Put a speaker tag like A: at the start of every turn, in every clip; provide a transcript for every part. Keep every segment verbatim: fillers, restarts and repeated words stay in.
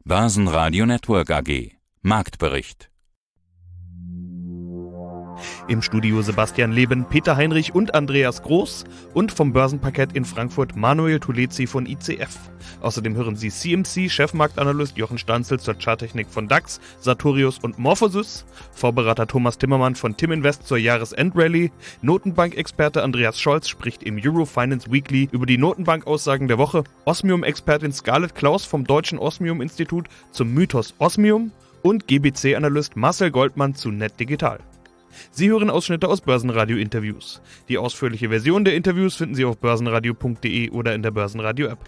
A: Börsenradio Network A G. Marktbericht.
B: Im Studio Sebastian Leben, Peter Heinrich und Andreas Groß und vom Börsenparkett in Frankfurt Manuel Tulezi von I C F. Außerdem hören Sie C M C-Chefmarktanalyst Jochen Stanzel zur Charttechnik von DAX, Sartorius und Morphosis, Vorberater Thomas Timmermann von Timinvest zur Jahresendrallye, Notenbank-Experte Andreas Scholz spricht im Eurofinance Weekly über die Notenbank-Aussagen der Woche, Osmium-Expertin Scarlett Klaus vom Deutschen Osmium-Institut zum Mythos Osmium und G B C-Analyst Marcel Goldmann zu NetDigital. Sie hören Ausschnitte aus Börsenradio-Interviews. Die ausführliche Version der Interviews finden Sie auf börsenradio punkt de oder in der Börsenradio-App.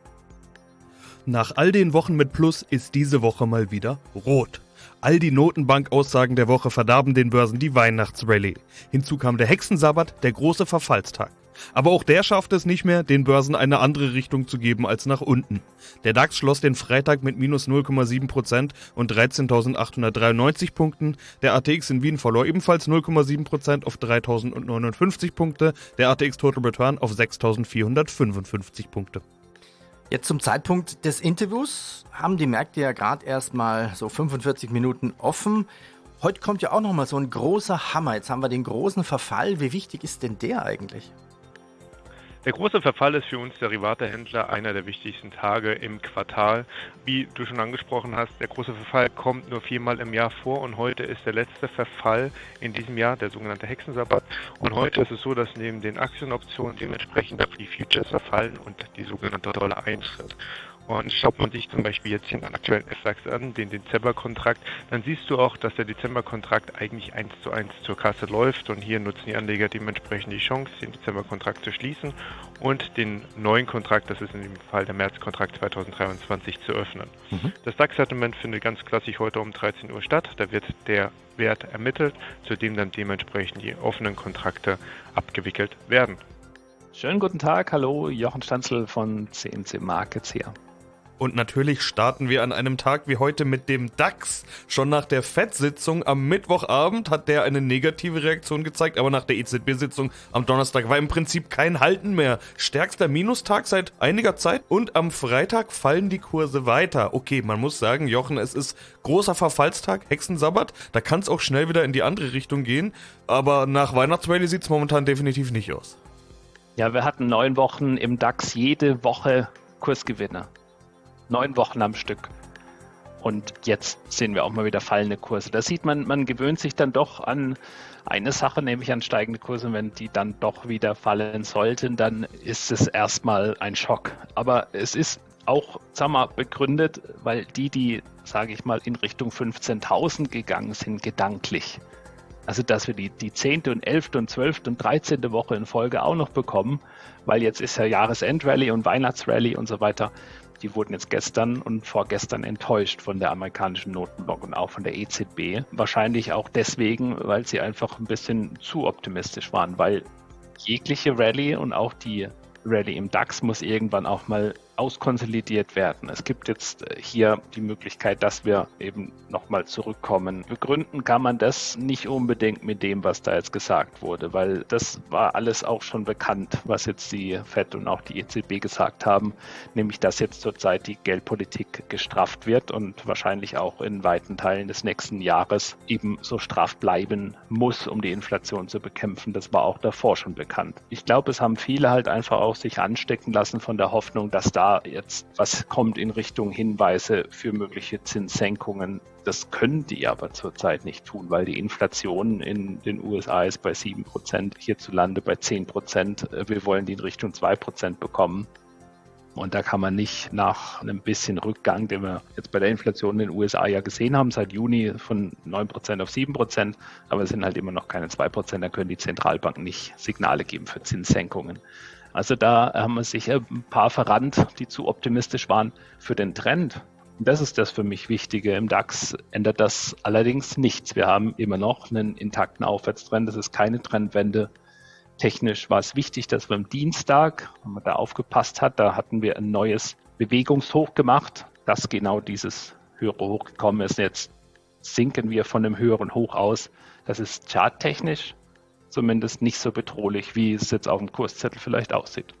B: Nach all den Wochen mit Plus ist diese Woche mal wieder rot. All die Notenbank-Aussagen der Woche verdarben den Börsen die Weihnachtsrallye. Hinzu kam der Hexensabbat, der große Verfallstag. Aber auch der schaffte es nicht mehr, den Börsen eine andere Richtung zu geben als nach unten. Der DAX schloss den Freitag mit minus null Komma sieben Prozent und dreizehntausendachthundertdreiundneunzig Punkten. Der A T X in Wien verlor ebenfalls null Komma sieben Prozent auf dreitausendneunundfünfzig Punkte. Der A T X Total Return auf sechstausendvierhundertfünfundfünfzig Punkte.
C: Jetzt zum Zeitpunkt des Interviews haben die Märkte ja gerade erst mal so fünfundvierzig Minuten offen. Heute kommt ja auch noch mal so ein großer Hammer. Jetzt haben wir den großen Verfall. Wie wichtig ist denn der eigentlich?
D: Der große Verfall ist für uns Derivatehändler einer der wichtigsten Tage im Quartal. Wie du schon angesprochen hast, der große Verfall kommt nur viermal im Jahr vor und heute ist der letzte Verfall in diesem Jahr, der sogenannte Hexensabbat. Und heute ist es so, dass neben den Aktienoptionen dementsprechend auch die Futures verfallen und die sogenannte Rolle eintritt. Und schaut man sich zum Beispiel jetzt den aktuellen F DAX an, den Dezember-Kontrakt, dann siehst du auch, dass der Dezember-Kontrakt eigentlich eins zu eins zur Kasse läuft. Und hier nutzen die Anleger dementsprechend die Chance, den Dezember-Kontrakt zu schließen und den neuen Kontrakt, das ist in dem Fall der März-Kontrakt zweitausenddreiundzwanzig, zu öffnen. Mhm. Das DAX-Settlement findet ganz klassisch heute um dreizehn Uhr statt. Da wird der Wert ermittelt, zu dem dann dementsprechend die offenen Kontrakte abgewickelt werden.
E: Schönen guten Tag, hallo, Jochen Stanzel von C M C Markets hier.
B: Und natürlich starten wir an einem Tag wie heute mit dem DAX. Schon nach der F E D-Sitzung am Mittwochabend hat der eine negative Reaktion gezeigt, aber nach der E Z B-Sitzung am Donnerstag war im Prinzip kein Halten mehr. Stärkster Minustag seit einiger Zeit und am Freitag fallen die Kurse weiter. Okay, man muss sagen, Jochen, es ist großer Verfallstag, Hexensabbat, da kann es auch schnell wieder in die andere Richtung gehen, aber nach Weihnachtsrallye sieht es momentan definitiv nicht aus.
E: Ja, wir hatten neun Wochen im DAX jede Woche Kursgewinne. Neun Wochen am Stück. Und jetzt sehen wir auch mal wieder fallende Kurse. Da sieht man, man gewöhnt sich dann doch an eine Sache, nämlich an steigende Kurse. Und wenn die dann doch wieder fallen sollten, dann ist es erstmal ein Schock. Aber es ist auch, sag mal, begründet, weil die, die, sage ich mal, in Richtung fünfzehntausend gegangen sind, gedanklich. Also, dass wir die, die zehnte und elfte und zwölfte und dreizehnte Woche in Folge auch noch bekommen, weil jetzt ist ja Jahresendrallye und Weihnachtsrallye und so weiter. Die wurden jetzt gestern und vorgestern enttäuscht von der amerikanischen Notenbank und auch von der E Z B. Wahrscheinlich auch deswegen, weil sie einfach ein bisschen zu optimistisch waren, weil jegliche Rallye und auch die Rallye im DAX muss irgendwann auch mal auskonsolidiert werden. Es gibt jetzt hier die Möglichkeit, dass wir eben nochmal zurückkommen. Begründen kann man das nicht unbedingt mit dem, was da jetzt gesagt wurde, weil das war alles auch schon bekannt, was jetzt die F E D und auch die E Z B gesagt haben, nämlich dass jetzt zurzeit die Geldpolitik gestrafft wird und wahrscheinlich auch in weiten Teilen des nächsten Jahres eben so straff bleiben muss, um die Inflation zu bekämpfen. Das war auch davor schon bekannt. Ich glaube, es haben viele halt einfach auch sich anstecken lassen von der Hoffnung, dass da jetzt was kommt in Richtung Hinweise für mögliche Zinssenkungen. Das können die aber zurzeit nicht tun, weil die Inflation in den U S A ist bei sieben Prozent, hierzulande bei zehn Prozent. Wir wollen die in Richtung zwei Prozent bekommen. Und da kann man nicht nach einem bisschen Rückgang, den wir jetzt bei der Inflation in den U S A ja gesehen haben, seit Juni von neun Prozent auf sieben Prozent, aber es sind halt immer noch keine zwei Prozent, da können die Zentralbanken nicht Signale geben für Zinssenkungen. Also da haben wir sicher ein paar verrannt, die zu optimistisch waren für den Trend. Und das ist das für mich Wichtige. Im DAX ändert das allerdings nichts. Wir haben immer noch einen intakten Aufwärtstrend. Das ist keine Trendwende. Technisch war es wichtig, dass wir am Dienstag, wenn man da aufgepasst hat, da hatten wir ein neues Bewegungshoch gemacht, dass genau dieses höhere Hoch gekommen ist. Jetzt sinken wir von einem höheren Hoch aus. Das ist charttechnisch zumindest nicht so bedrohlich, wie es jetzt auf dem Kurszettel vielleicht aussieht.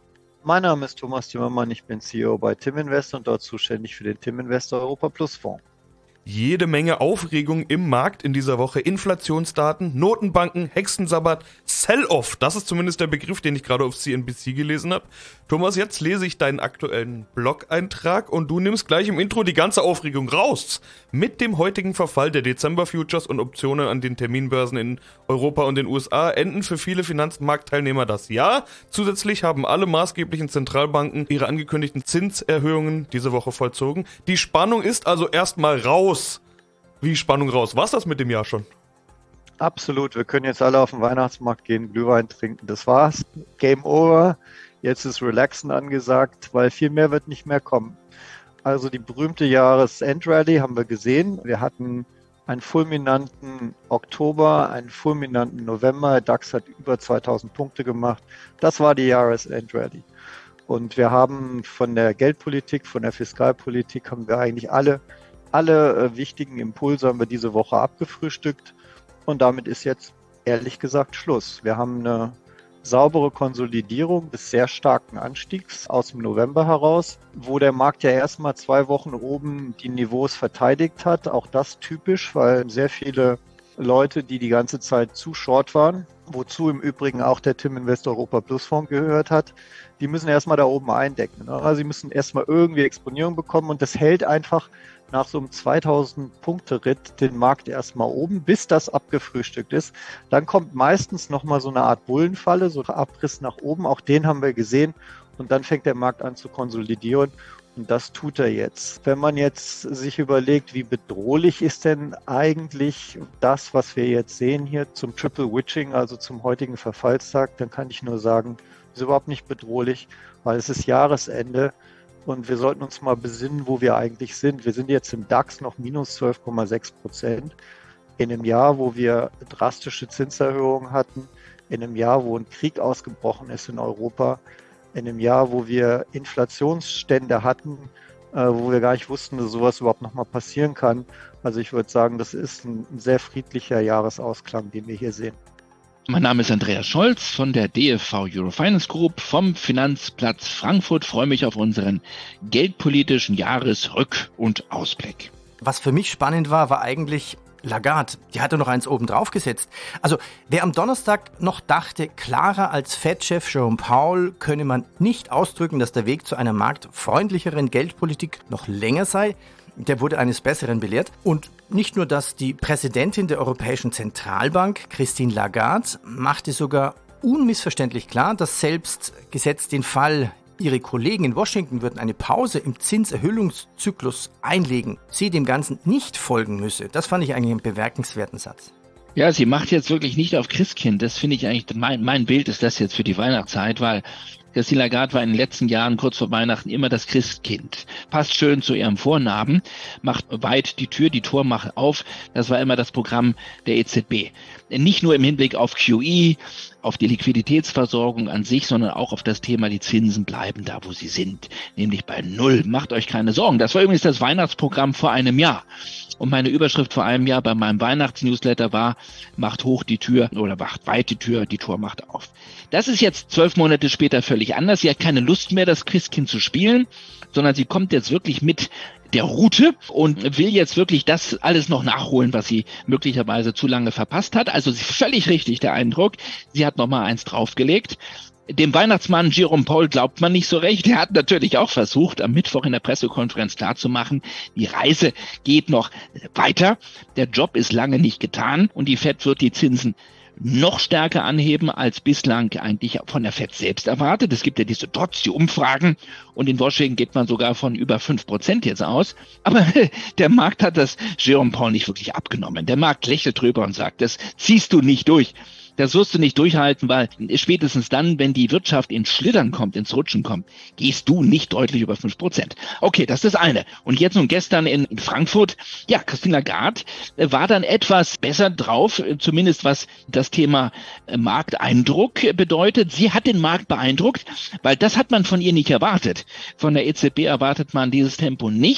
F: Mein Name ist Thomas Timmermann, ich bin C E O bei Timinvest und dort zuständig für den Timinvest Europa Plus Fonds.
B: Jede Menge Aufregung im Markt in dieser Woche. Inflationsdaten, Notenbanken, Hexensabbat, Sell-Off. Das ist zumindest der Begriff, den ich gerade auf C N B C gelesen habe. Thomas, jetzt lese ich deinen aktuellen Blog-Eintrag und du nimmst gleich im Intro die ganze Aufregung raus. Mit dem heutigen Verfall der Dezember-Futures und Optionen an den Terminbörsen in Europa und den U S A enden für viele Finanzmarktteilnehmer das Jahr. Zusätzlich haben alle maßgeblichen Zentralbanken ihre angekündigten Zinserhöhungen diese Woche vollzogen. Die Spannung ist also erstmal raus. Wie Spannung raus? War's das mit dem Jahr schon?
F: Absolut. Wir können jetzt alle auf den Weihnachtsmarkt gehen, Glühwein trinken. Das war's. Game over. Jetzt ist Relaxen angesagt, weil viel mehr wird nicht mehr kommen. Also die berühmte Jahresendrallye haben wir gesehen. Wir hatten einen fulminanten Oktober, einen fulminanten November. Der DAX hat über zweitausend Punkte gemacht. Das war die Jahresendrallye. Und wir haben von der Geldpolitik, von der Fiskalpolitik haben wir eigentlich alle Alle äh, wichtigen Impulse haben wir diese Woche abgefrühstückt und damit ist jetzt ehrlich gesagt Schluss. Wir haben eine saubere Konsolidierung des sehr starken Anstiegs aus dem November heraus, wo der Markt ja erstmal zwei Wochen oben die Niveaus verteidigt hat. Auch das typisch, weil sehr viele Leute, die die ganze Zeit zu short waren, wozu im Übrigen auch der Timinvest Europa Plus Fonds gehört hat, die müssen erstmal da oben eindecken. Also sie müssen erstmal irgendwie Exponierung bekommen und das hält einfach nach so einem zweitausend-Punkte-Ritt den Markt erstmal oben, bis das abgefrühstückt ist. Dann kommt meistens nochmal so eine Art Bullenfalle, so ein Abriss nach oben, auch den haben wir gesehen und dann fängt der Markt an zu konsolidieren. Und das tut er jetzt. Wenn man jetzt sich überlegt, wie bedrohlich ist denn eigentlich das, was wir jetzt sehen hier zum Triple Witching, also zum heutigen Verfallstag, dann kann ich nur sagen, ist überhaupt nicht bedrohlich, weil es ist Jahresende und wir sollten uns mal besinnen, wo wir eigentlich sind. Wir sind jetzt im DAX noch minus zwölf Komma sechs Prozent in einem Jahr, wo wir drastische Zinserhöhungen hatten, in einem Jahr, wo ein Krieg ausgebrochen ist in Europa, in einem Jahr, wo wir Inflationsstände hatten, äh, wo wir gar nicht wussten, dass sowas überhaupt nochmal passieren kann. Also ich würde sagen, das ist ein, ein sehr friedlicher Jahresausklang, den wir hier sehen.
G: Mein Name ist Andreas Scholz von der D F V Eurofinance Group vom Finanzplatz Frankfurt. Ich freue mich auf unseren geldpolitischen Jahresrück- und Ausblick.
C: Was für mich spannend war, war eigentlich Lagarde. Die hatte noch eins oben drauf gesetzt. Also wer am Donnerstag noch dachte, klarer als Fed-Chef Jerome Powell könne man nicht ausdrücken, dass der Weg zu einer marktfreundlicheren Geldpolitik noch länger sei, der wurde eines Besseren belehrt. Und nicht nur das, die Präsidentin der Europäischen Zentralbank, Christine Lagarde, machte sogar unmissverständlich klar, dass selbst gesetzt den Fall, ihre Kollegen in Washington würden eine Pause im Zinserhöhungszyklus einlegen, sie dem Ganzen nicht folgen müsse. Das fand ich eigentlich einen bemerkenswerten Satz.
G: Ja, sie macht jetzt wirklich nicht auf Christkind. Das finde ich eigentlich, mein, mein Bild ist das jetzt für die Weihnachtszeit, weil Christine Lagarde war in den letzten Jahren kurz vor Weihnachten immer das Christkind. Passt schön zu ihrem Vornamen, macht weit die Tür, die Tor macht auf. Das war immer das Programm der E Z B. Nicht nur im Hinblick auf Q E, auf die Liquiditätsversorgung an sich, sondern auch auf das Thema, die Zinsen bleiben da, wo sie sind, nämlich bei Null. Macht euch keine Sorgen. Das war übrigens das Weihnachtsprogramm vor einem Jahr. Und meine Überschrift vor einem Jahr bei meinem Weihnachtsnewsletter war, macht hoch die Tür oder macht weit die Tür, die Tor macht auf. Das ist jetzt zwölf Monate später völlig anders. Sie hat keine Lust mehr, das Christkind zu spielen, sondern sie kommt jetzt wirklich mit der Route und will jetzt wirklich das alles noch nachholen, was sie möglicherweise zu lange verpasst hat. Also völlig richtig der Eindruck. Sie hat noch mal eins draufgelegt. Dem Weihnachtsmann Jerome Powell glaubt man nicht so recht. Er hat natürlich auch versucht, am Mittwoch in der Pressekonferenz klarzumachen, die Reise geht noch weiter. Der Job ist lange nicht getan und die Fed wird die Zinsen noch stärker anheben, als bislang eigentlich von der Fed selbst erwartet. Es gibt ja diese Dots, die Umfragen und in Washington geht man sogar von über fünf Prozent jetzt aus. Aber der Markt hat das Jerome Powell nicht wirklich abgenommen. Der Markt lächelt drüber und sagt, das ziehst du nicht durch. Das wirst du nicht durchhalten, weil spätestens dann, wenn die Wirtschaft ins Schlittern kommt, ins Rutschen kommt, gehst du nicht deutlich über fünf Prozent. Okay, das ist das eine. Und jetzt und gestern in, in Frankfurt, ja, Christine Lagarde war dann etwas besser drauf, zumindest was das Thema Markteindruck bedeutet. Sie hat den Markt beeindruckt, weil das hat man von ihr nicht erwartet. Von der E Z B erwartet man dieses Tempo nicht.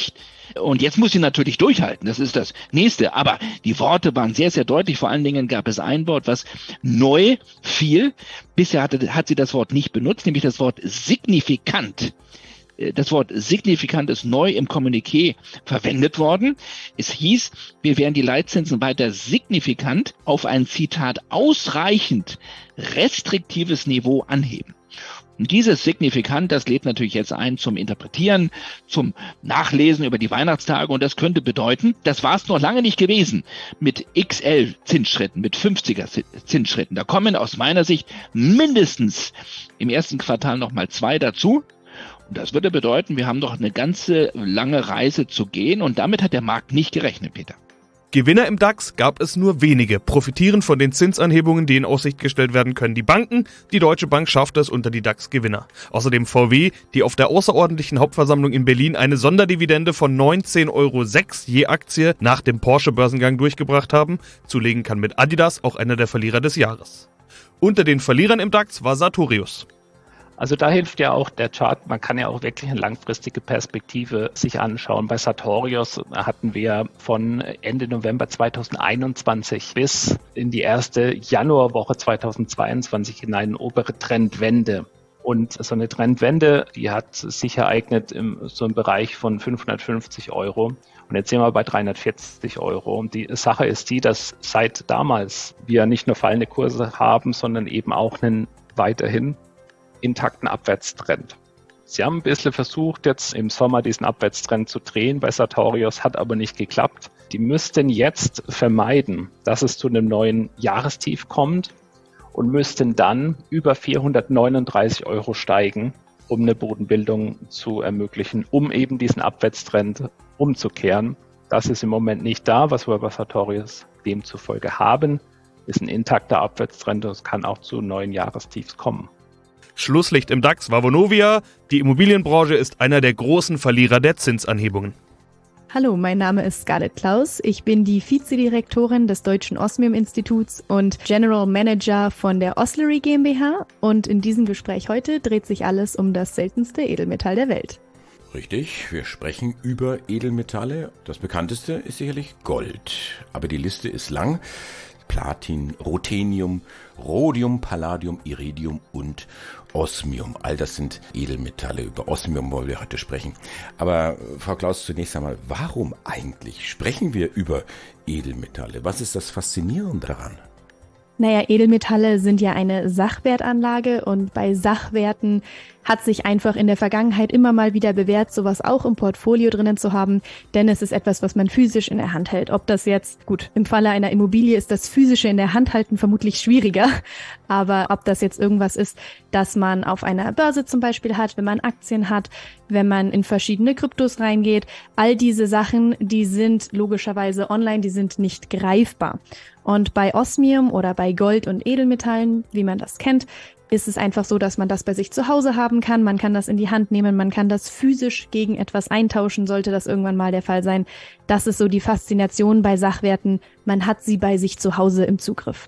G: Und jetzt muss sie natürlich durchhalten. Das ist das Nächste. Aber die Worte waren sehr, sehr deutlich. Vor allen Dingen gab es ein Wort, was neu fiel. Bisher hatte, hat sie das Wort nicht benutzt, nämlich das Wort signifikant. Das Wort signifikant ist neu im Kommuniqué verwendet worden. Es hieß, wir werden die Leitzinsen weiter signifikant auf ein, Zitat, ausreichend restriktives Niveau anheben. Und dieses signifikant, das lädt natürlich jetzt ein zum Interpretieren, zum Nachlesen über die Weihnachtstage. Und das könnte bedeuten, das war es noch lange nicht gewesen mit X L-Zinsschritten, mit fünfziger-Zinsschritten. Da kommen aus meiner Sicht mindestens im ersten Quartal nochmal zwei dazu. Und das würde bedeuten, wir haben noch eine ganze lange Reise zu gehen. Und damit hat der Markt nicht gerechnet, Peter.
B: Gewinner im DAX gab es nur wenige. Profitieren von den Zinsanhebungen, die in Aussicht gestellt werden können, die Banken. Die Deutsche Bank schafft es unter die DAX-Gewinner. Außerdem V W, die auf der außerordentlichen Hauptversammlung in Berlin eine Sonderdividende von neunzehn Euro sechs je Aktie nach dem Porsche-Börsengang durchgebracht haben. Zulegen kann mit Adidas, auch einer der Verlierer des Jahres. Unter den Verlierern im DAX war Sartorius.
E: Also da hilft ja auch der Chart, man kann ja auch wirklich eine langfristige Perspektive sich anschauen. Bei Sartorius hatten wir von Ende November zweitausendeinundzwanzig bis in die erste Januarwoche zweitausendzweiundzwanzig hinein eine obere Trendwende. Und so eine Trendwende, die hat sich ereignet im so im Bereich von fünfhundertfünfzig Euro. Und jetzt sind wir bei dreihundertvierzig Euro. Und die Sache ist die, dass seit damals wir nicht nur fallende Kurse haben, sondern eben auch einen weiterhin intakten Abwärtstrend. Sie haben ein bisschen versucht, jetzt im Sommer diesen Abwärtstrend zu drehen bei Sartorius, hat aber nicht geklappt. Die müssten jetzt vermeiden, dass es zu einem neuen Jahrestief kommt und müssten dann über vierhundertneununddreißig Euro steigen, um eine Bodenbildung zu ermöglichen, um eben diesen Abwärtstrend umzukehren. Das ist im Moment nicht da, was wir bei Sartorius demzufolge haben, ist ein intakter Abwärtstrend und es kann auch zu neuen Jahrestiefs kommen.
B: Schlusslicht im DAX war Vonovia. Die Immobilienbranche ist einer der großen Verlierer der Zinsanhebungen.
H: Hallo, mein Name ist Scarlett Klaus. Ich bin die Vizedirektorin des Deutschen Osmium-Instituts und General Manager von der Oslery GmbH. Und in diesem Gespräch heute dreht sich alles um das seltenste Edelmetall der Welt.
I: Richtig, wir sprechen über Edelmetalle. Das bekannteste ist sicherlich Gold. Aber die Liste ist lang. Platin, Ruthenium, Rhodium, Palladium, Iridium und Osmium. All das sind Edelmetalle. Über Osmium wollen wir heute sprechen. Aber Frau Klaus, zunächst einmal, warum eigentlich sprechen wir über Edelmetalle? Was ist das Faszinierende daran?
H: Naja, Edelmetalle sind ja eine Sachwertanlage und bei Sachwerten hat sich einfach in der Vergangenheit immer mal wieder bewährt, sowas auch im Portfolio drinnen zu haben, denn es ist etwas, was man physisch in der Hand hält. Ob das jetzt, gut, im Falle einer Immobilie ist das physische in der Hand halten vermutlich schwieriger, aber ob das jetzt irgendwas ist, das man auf einer Börse zum Beispiel hat, wenn man Aktien hat, wenn man in verschiedene Kryptos reingeht, all diese Sachen, die sind logischerweise online, die sind nicht greifbar. Und bei Osmium oder bei Gold und Edelmetallen, wie man das kennt, ist es einfach so, dass man das bei sich zu Hause haben kann. Man kann das in die Hand nehmen, man kann das physisch gegen etwas eintauschen, sollte das irgendwann mal der Fall sein. Das ist so die Faszination bei Sachwerten. Man hat sie bei sich zu Hause im Zugriff.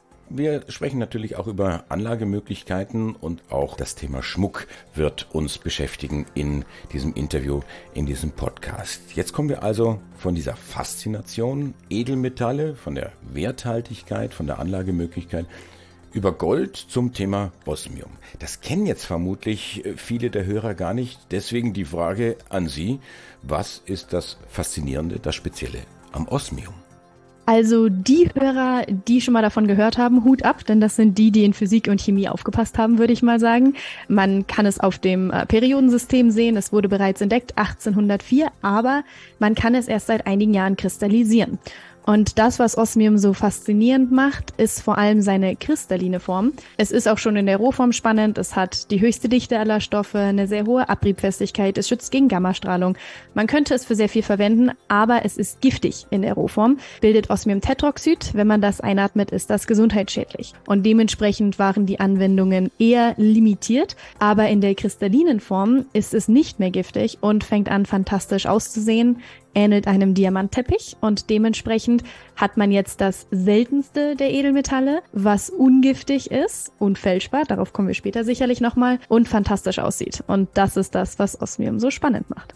I: Wir sprechen natürlich auch über Anlagemöglichkeiten und auch das Thema Schmuck wird uns beschäftigen in diesem Interview, in diesem Podcast. Jetzt kommen wir also von dieser Faszination Edelmetalle, von der Werthaltigkeit, von der Anlagemöglichkeit über Gold zum Thema Osmium. Das kennen jetzt vermutlich viele der Hörer gar nicht. Deswegen die Frage an Sie, was ist das Faszinierende, das Spezielle am Osmium?
H: Also die Hörer, die schon mal davon gehört haben, Hut ab, denn das sind die, die in Physik und Chemie aufgepasst haben, würde ich mal sagen. Man kann es auf dem äh, Periodensystem sehen, es wurde bereits entdeckt, achtzehnhundertvier, aber man kann es erst seit einigen Jahren kristallisieren. Und das, was Osmium so faszinierend macht, ist vor allem seine kristalline Form. Es ist auch schon in der Rohform spannend, es hat die höchste Dichte aller Stoffe, eine sehr hohe Abriebfestigkeit, es schützt gegen Gammastrahlung. Man könnte es für sehr viel verwenden, aber es ist giftig in der Rohform, bildet Osmiumtetroxid. Wenn man das einatmet, ist das gesundheitsschädlich. Und dementsprechend waren die Anwendungen eher limitiert, aber in der kristallinen Form ist es nicht mehr giftig und fängt an, fantastisch auszusehen, ähnelt einem Diamantteppich und dementsprechend hat man jetzt das seltenste der Edelmetalle, was ungiftig ist, unfälschbar, darauf kommen wir später sicherlich nochmal, und fantastisch aussieht. Und das ist das, was Osmium so spannend macht.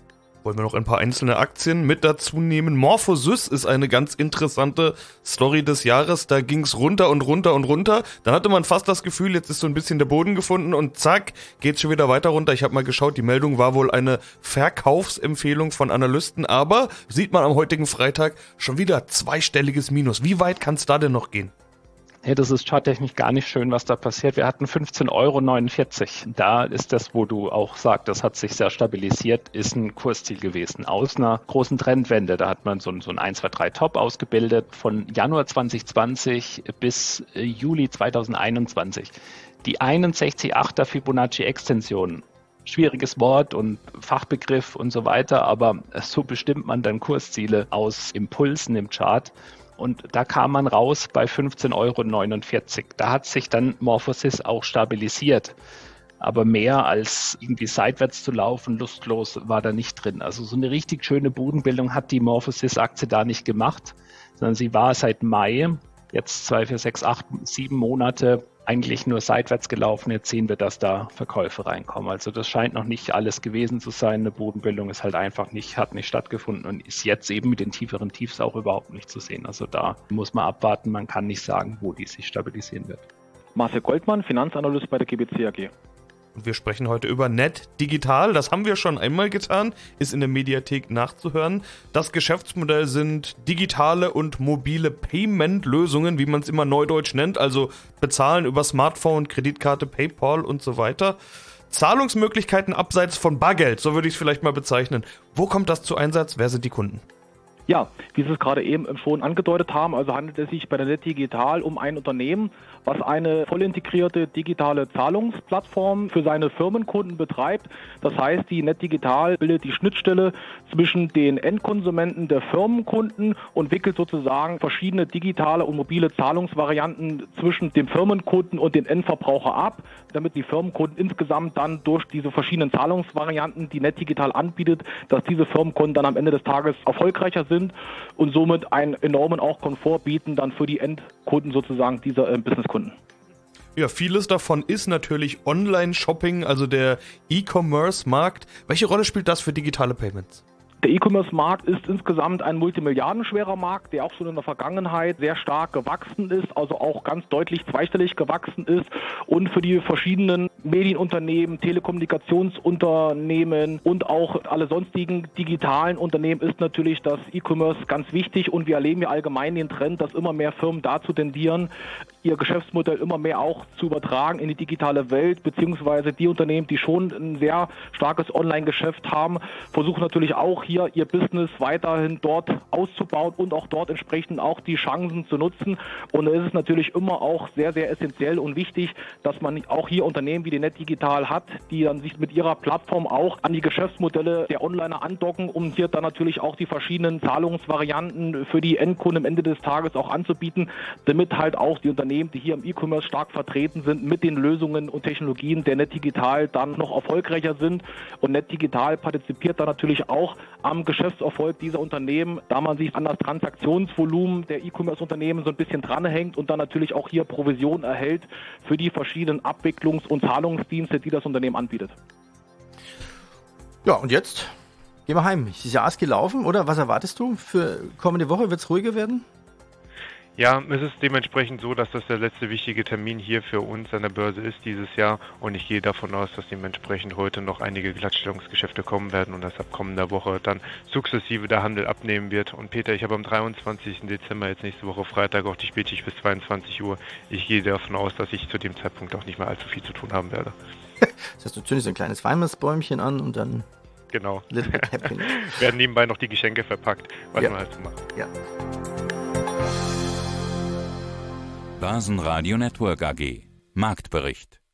B: Wollen wir noch ein paar einzelne Aktien mit dazu nehmen? Morphosys ist eine ganz interessante Story des Jahres. Da ging es runter und runter und runter. Dann hatte man fast das Gefühl, jetzt ist so ein bisschen der Boden gefunden und zack, geht's schon wieder weiter runter. Ich habe mal geschaut, die Meldung war wohl eine Verkaufsempfehlung von Analysten, aber sieht man am heutigen Freitag schon wieder zweistelliges Minus. Wie weit kann es da denn noch gehen?
E: Ja, das ist charttechnisch gar nicht schön, was da passiert. Wir hatten fünfzehn Euro neunundvierzig. Da ist das, wo du auch sagst, das hat sich sehr stabilisiert, ist ein Kursziel gewesen. Aus einer großen Trendwende, da hat man so ein, so ein eins, zwei, drei Top ausgebildet von Januar zwanzig zwanzig bis Juli zweitausendeinundzwanzig. Die einundsechzig Komma achter Fibonacci-Extension. Schwieriges Wort und Fachbegriff und so weiter, aber so bestimmt man dann Kursziele aus Impulsen im Chart. Und da kam man raus bei fünfzehn Euro neunundvierzig. Da hat sich dann Morphosys auch stabilisiert. Aber mehr als irgendwie seitwärts zu laufen, lustlos, war da nicht drin. Also so eine richtig schöne Bodenbildung hat die Morphosys-Aktie da nicht gemacht, sondern sie war seit Mai, jetzt zwei, vier, sechs, acht, sieben Monate, eigentlich nur seitwärts gelaufen. Jetzt sehen wir, dass da Verkäufe reinkommen. Also das scheint noch nicht alles gewesen zu sein. Eine Bodenbildung ist halt einfach nicht, hat nicht stattgefunden und ist jetzt eben mit den tieferen Tiefs auch überhaupt nicht zu sehen. Also da muss man abwarten. Man kann nicht sagen, wo die sich stabilisieren wird.
J: Marcel Goldmann, Finanzanalyst bei der G B C A G.
B: Und wir sprechen heute über Net Digital. Das haben wir schon einmal getan, ist in der Mediathek nachzuhören. Das Geschäftsmodell sind digitale und mobile Payment-Lösungen, wie man es immer neudeutsch nennt, also bezahlen über Smartphone, Kreditkarte, PayPal und so weiter. Zahlungsmöglichkeiten abseits von Bargeld, so würde ich es vielleicht mal bezeichnen. Wo kommt das zu Einsatz? Wer sind die Kunden?
J: Ja, wie Sie es gerade eben schon angedeutet haben, also handelt es sich bei der Net Digital um ein Unternehmen, was eine voll integrierte digitale Zahlungsplattform für seine Firmenkunden betreibt. Das heißt, die Net Digital bildet die Schnittstelle zwischen den Endkonsumenten der Firmenkunden und wickelt sozusagen verschiedene digitale und mobile Zahlungsvarianten zwischen dem Firmenkunden und den Endverbraucher ab, damit die Firmenkunden insgesamt dann durch diese verschiedenen Zahlungsvarianten, die Net Digital anbietet, dass diese Firmenkunden dann am Ende des Tages erfolgreicher sind und somit einen enormen auch Komfort bieten dann für die Endkunden sozusagen dieser äh, Businesskunden.
B: Ja, vieles davon ist natürlich Online-Shopping, also der E-Commerce-Markt. Welche Rolle spielt das für digitale Payments?
J: Der E-Commerce-Markt ist insgesamt ein multimilliardenschwerer Markt, der auch schon in der Vergangenheit sehr stark gewachsen ist, also auch ganz deutlich zweistellig gewachsen ist und für die verschiedenen Medienunternehmen, Telekommunikationsunternehmen und auch alle sonstigen digitalen Unternehmen ist natürlich das E-Commerce ganz wichtig und wir erleben ja allgemein den Trend, dass immer mehr Firmen dazu tendieren, ihr Geschäftsmodell immer mehr auch zu übertragen in die digitale Welt, beziehungsweise die Unternehmen, die schon ein sehr starkes Online-Geschäft haben, versuchen natürlich auch hier ihr Business weiterhin dort auszubauen und auch dort entsprechend auch die Chancen zu nutzen. Und es ist natürlich immer auch sehr, sehr essentiell und wichtig, dass man auch hier Unternehmen wie die Net Digital hat, die dann sich mit ihrer Plattform auch an die Geschäftsmodelle der Onliner andocken, um hier dann natürlich auch die verschiedenen Zahlungsvarianten für die Endkunden am Ende des Tages auch anzubieten, damit halt auch die Unternehmen, die hier im E-Commerce stark vertreten sind, mit den Lösungen und Technologien der Net Digital dann noch erfolgreicher sind. Und Net Digital partizipiert dann natürlich auch am Geschäftserfolg dieser Unternehmen, da man sich an das Transaktionsvolumen der E-Commerce-Unternehmen so ein bisschen dranhängt und dann natürlich auch hier Provision erhält für die verschiedenen Abwicklungs- und Zahlungsdienste, die das Unternehmen anbietet.
C: Ja, und jetzt gehen wir heim. Das Jahr ist gelaufen, oder? Was erwartest du? Für kommende Woche wird es ruhiger werden?
D: Ja, es ist dementsprechend so, dass das der letzte wichtige Termin hier für uns an der Börse ist dieses Jahr und ich gehe davon aus, dass dementsprechend heute noch einige Glattstellungsgeschäfte kommen werden und dass ab kommender Woche dann sukzessive der Handel abnehmen wird. Und Peter, ich habe am dreiundzwanzigsten Dezember, jetzt nächste Woche Freitag, auch die Spätschicht bis zweiundzwanzig Uhr. Ich gehe davon aus, dass ich zu dem Zeitpunkt auch nicht mehr allzu viel zu tun haben werde.
C: Das heißt, du zündest ein kleines Weihnachtsbäumchen an und dann...
D: Genau. Werden nebenbei noch die Geschenke verpackt, was
C: ja.
D: man halt so macht.
C: Ja.
A: Börsenradio Network A G. Marktbericht.